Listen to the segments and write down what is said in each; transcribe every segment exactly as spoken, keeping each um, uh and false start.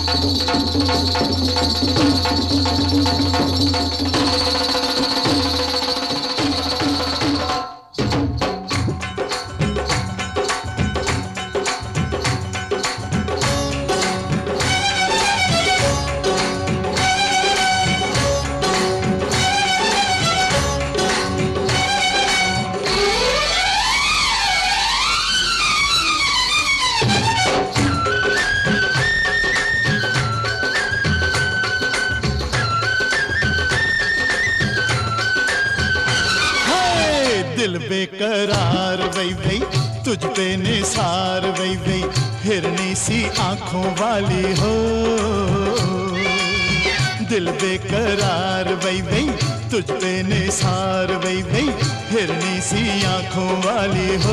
दिल बेकरार वही वही तुझ पे निसार वही वही हिरनी सी आंखों वाली हो। दिल बेकरार वही वही तुझ पे निसार वही वही हिरनी सी आंखों वाली हो।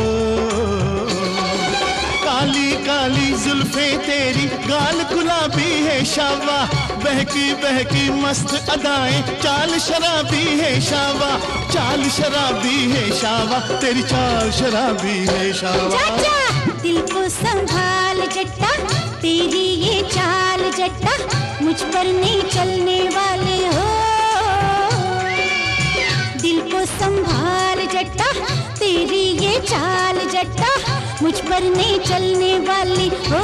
काली काली जुल्फे तेरी गाल गुलाबी है शावा, बहकी बहकी मस्त अदाएं चाल शराबी है शावा, चाल शराबी है शावा, तेरी चाल शराबी है शावा। चाचा दिल को संभाल जट्टा, तेरी ये चाल जट्टा मुझ पर नहीं चलने वाले हो। दिल को संभाल जट्टा, तेरी ये चाल जट्टा मुझ पर नहीं चलने वाली हो।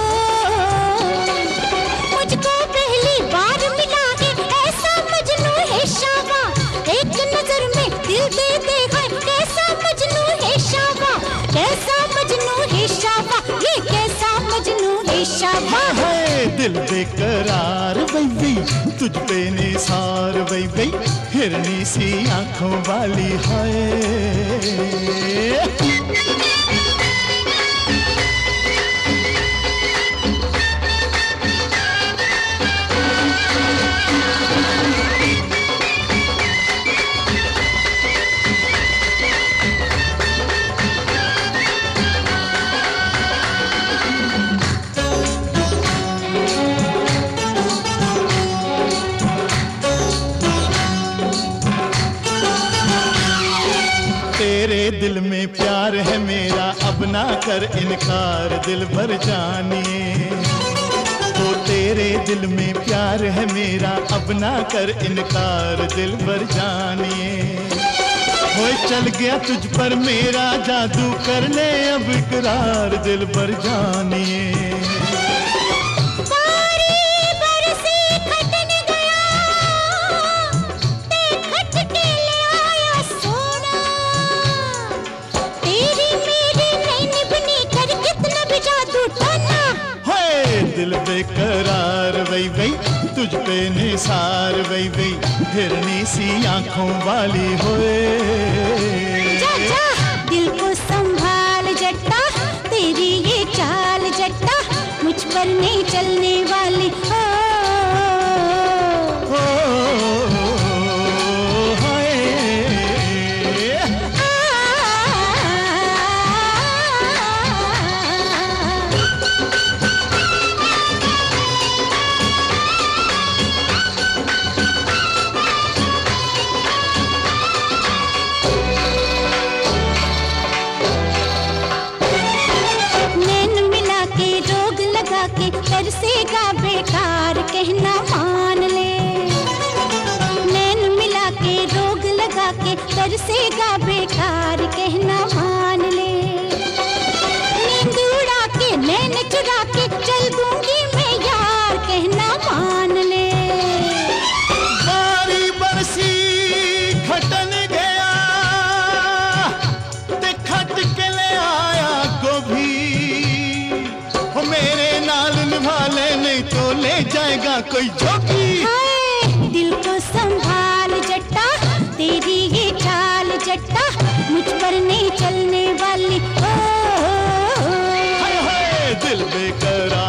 मुझको पहली बार मिला के ऐसा मजनू है शावा, एक नजर में दिल दे दे है कैसा मजनू है शावा, कैसा मजनू है शावा, ये कैसा मजनू है शावा। है दिल बेकरार वही वही तुझ पे निसार वही वही हिरनी सी आंखों वाली है। तेरे दिल में प्यार है मेरा अब ना कर इनकार दिल भर जानिए। तो तेरे दिल में प्यार है मेरा अब ना कर इनकार दिल भर जानिए। हो चल गया तुझ पर मेरा जादू कर ले अब इकरार दिल भर जानिए। दिल बेकरार वही वही तुझ पे निसार वही वही हिरनी सी आंखों वाली होए। दिल को संभाल जट्टा, तेरी ये चाल जट्टा मुझ पर नहीं चलने वाली हो। तरसेगा बेकार कहना मान ले, नैन मिला के रोग लगा के तरसेगा बेकार कहना मान ले। नींद उड़ा के नैन चुरा के चल दूंगी मैं यार कहना मान ले। बारी बरसी खटन गया ते खट के ले आया गोभी, मेरे नाल निभा ले नहीं तो ले जाएगा कोई जोगी। दिल को संभाल जट्टा, तेरी ये चाल जट्टा मुझ पर नहीं चलने वाली हो। हाय हाय दिल बेकरार